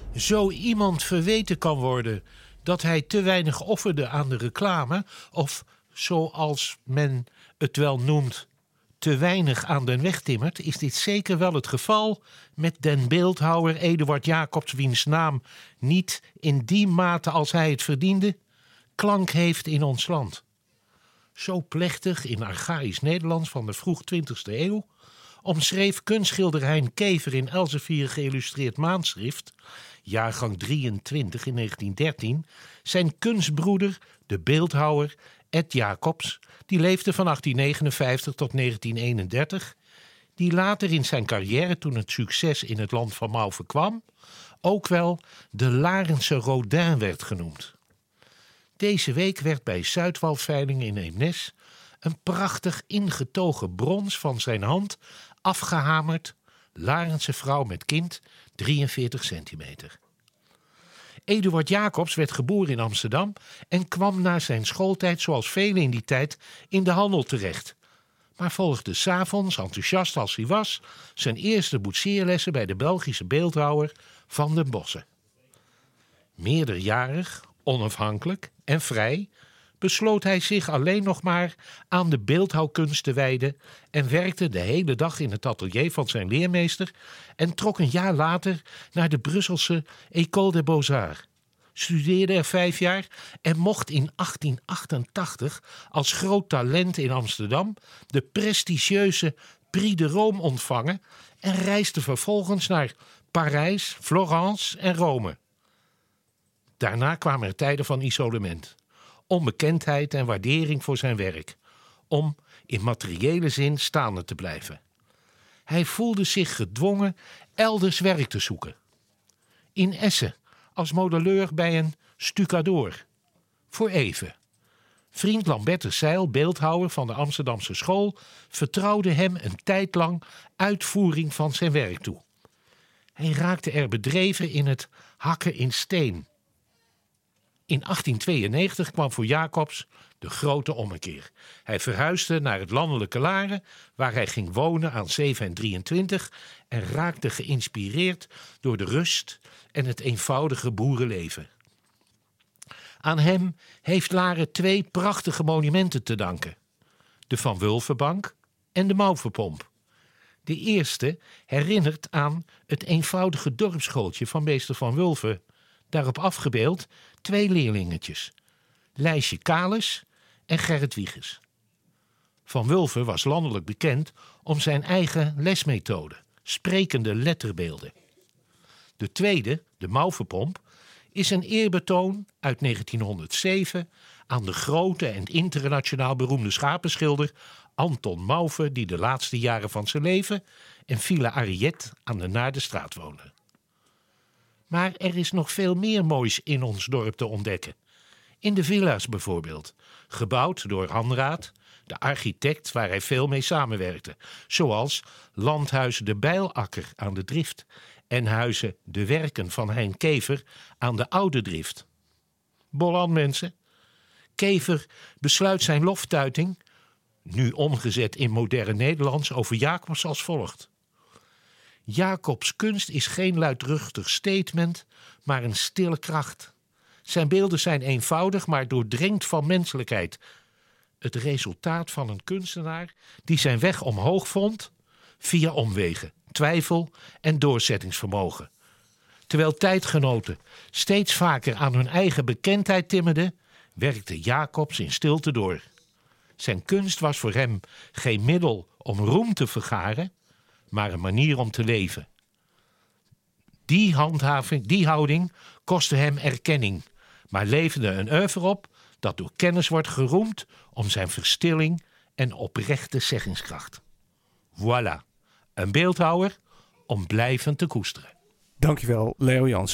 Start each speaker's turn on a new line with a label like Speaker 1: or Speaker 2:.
Speaker 1: Zo iemand verweten kan worden dat hij te weinig offerde aan de reclame, of zoals men het wel noemt, te weinig aan den weg timmert, is dit zeker wel het geval met den beeldhouwer Eduard Jacobs, wiens naam niet in die mate als hij het verdiende klank heeft in ons land. Zo plechtig in archaïsch Nederlands van de vroeg 20e eeuw omschreef kunstschilder Hein Kever in Elsevier geïllustreerd maandschrift, jaargang 23 in 1913, zijn kunstbroeder, de beeldhouwer Ed Jacobs, die leefde van 1859 tot 1931, die later in zijn carrière, toen het succes in het land van Mauve kwam, ook wel de Larense Rodin werd genoemd. Deze week werd bij Zuidwalveiling in Eemnes een prachtig ingetogen brons van zijn hand afgehamerd, Larense vrouw met kind, 43 centimeter. Eduard Jacobs werd geboren in Amsterdam en kwam na zijn schooltijd, zoals velen in die tijd, in de handel terecht. Maar volgde 's avonds, enthousiast als hij was, zijn eerste boetseerlessen bij de Belgische beeldhouwer Van den Bossen. Meerderjarig, onafhankelijk en vrij besloot hij zich alleen nog maar aan de beeldhouwkunst te wijden en werkte de hele dag in het atelier van zijn leermeester en trok een jaar later naar de Brusselse École des Beaux-Arts. Studeerde er 5 jaar en mocht in 1888 als groot talent in Amsterdam de prestigieuze Prix de Rome ontvangen en reisde vervolgens naar Parijs, Florence en Rome. Daarna kwamen er tijden van isolement, onbekendheid en waardering voor zijn werk, om in materiële zin staande te blijven. Hij voelde zich gedwongen elders werk te zoeken. In Essen, als modelleur bij een stucadoor. Voor even. Vriend Lambertus Zeil, beeldhouwer van de Amsterdamse school, vertrouwde hem een tijd lang uitvoering van zijn werk toe. Hij raakte er bedreven in het hakken in steen. In 1892 kwam voor Jacobs de grote ommekeer. Hij verhuisde naar het landelijke Laren, waar hij ging wonen aan Zeven en 23 en raakte geïnspireerd door de rust en het eenvoudige boerenleven. Aan hem heeft Laren 2 prachtige monumenten te danken: de Van Wulvenbank en de Mauvenpomp. De eerste herinnert aan het eenvoudige dorpsschooltje van meester Van Wulven, daarop afgebeeld 2 leerlingetjes, Lijsje Kalis en Gerrit Wiegers. Van Wulven was landelijk bekend om zijn eigen lesmethode, sprekende letterbeelden. De tweede, de Mauvenpomp, is een eerbetoon uit 1907 aan de grote en internationaal beroemde schapenschilder Anton Mauve, die de laatste jaren van zijn leven in Villa Ariët aan de Naardenstraat woonde. Maar er is nog veel meer moois in ons dorp te ontdekken. In de villa's bijvoorbeeld, gebouwd door Hanraat, de architect waar hij veel mee samenwerkte, zoals Landhuis de Bijlakker aan de Drift en huizen De Werken van Hein Kever aan de Oude Drift. Bolland mensen. Kever besluit zijn loftuiting, nu omgezet in modern Nederlands, over Jacobs als volgt: Jacobs kunst is geen luidruchtig statement, maar een stille kracht. Zijn beelden zijn eenvoudig, maar doordrenkt van menselijkheid. Het resultaat van een kunstenaar die zijn weg omhoog vond via omwegen, twijfel en doorzettingsvermogen. Terwijl tijdgenoten steeds vaker aan hun eigen bekendheid timmerden, werkte Jacobs in stilte door. Zijn kunst was voor hem geen middel om roem te vergaren, maar een manier om te leven. Die houding kostte hem erkenning, maar leverde een oeuvre op dat door kennis wordt geroemd om zijn verstilling en oprechte zeggingskracht. Voilà, een beeldhouwer om blijvend te koesteren.
Speaker 2: Dankjewel, Leo Jansen.